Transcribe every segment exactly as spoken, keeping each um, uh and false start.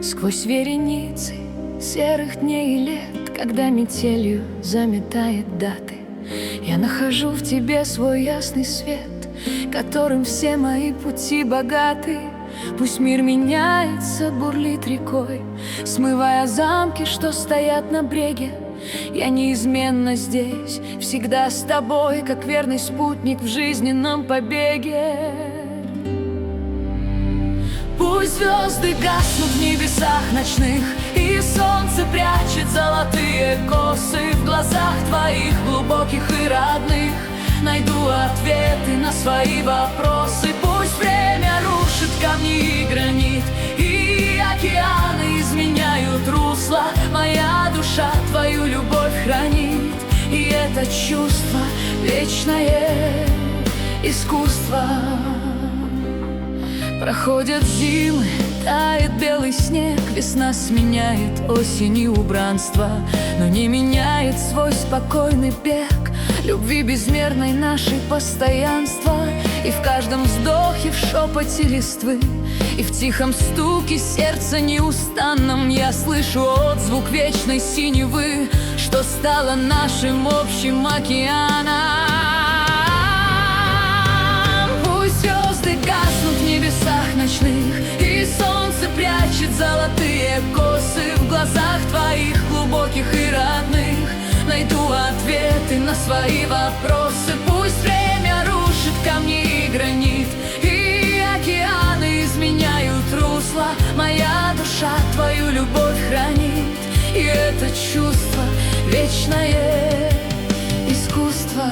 Сквозь вереницы серых дней и лет, когда метелью заметает даты, я нахожу в тебе свой ясный свет, которым все мои пути богаты. Пусть мир меняется, бурлит рекой, смывая замки, что стоят на бреге. Я неизменно здесь, всегда с тобой, как верный спутник в жизненном побеге. Пусть звезды гаснут в небесах ночных, и солнце прячет золотые косы. В глазах твоих глубоких и родных найду ответы на свои вопросы. Пусть время рушит камни и гранит, и океаны изменяют русло. Моя душа твою любовь хранит, и это чувство вечное искусство. Проходят зимы, тает белый снег, весна сменяет осень убранство, но не меняет свой спокойный бег любви безмерной нашей постоянства. И в каждом вздохе, в шепоте листвы, и в тихом стуке сердца неустанном я слышу отзвук вечной синевы, что стало нашим общим океаном. Пусть звезды гаснут в небесах ночных, и солнце прячет золотые косы. В глазах твоих глубоких и родных найду ответы на свои вопросы. Пусть время рушит камни и гранит, и океаны изменяют русло. Моя душа твою любовь хранит, и это чувство вечное искусство.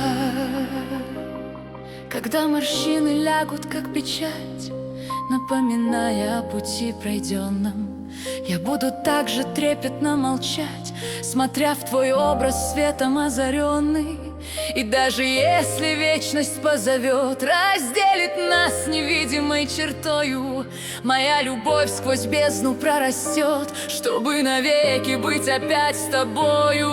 Когда морщины лягут, как печать, напоминая о пути пройденном, я буду так же трепетно молчать, смотря в твой образ светом озаренный. И даже если вечность позовет, разделит нас невидимой чертою, моя любовь сквозь бездну прорастет, чтобы навеки быть опять с тобою.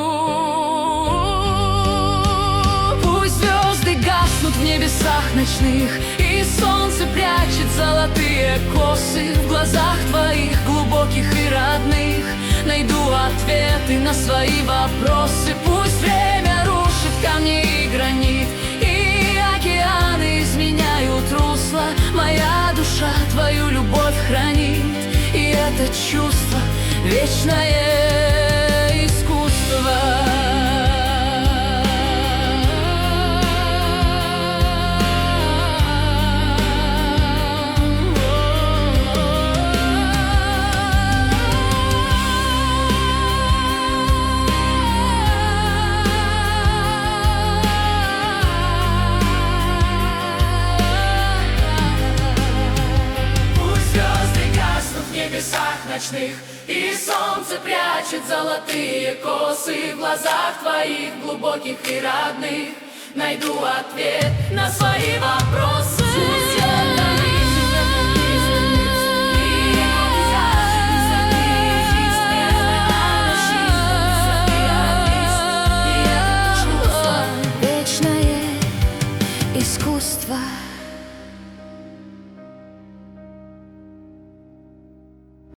Пусть звезды гаснут в небесах ночных, и солнце прячет золотые косы. В глазах твоих глубоких и родных найду ответы на свои вопросы. Пусть время рушит камни и гранит, и океаны изменяют русло. Моя душа твою любовь хранит, и это чувство вечное искусство. Ночных, и солнце прячет золотые косы. В глазах твоих глубоких и родных найду ответ на свои вопросы.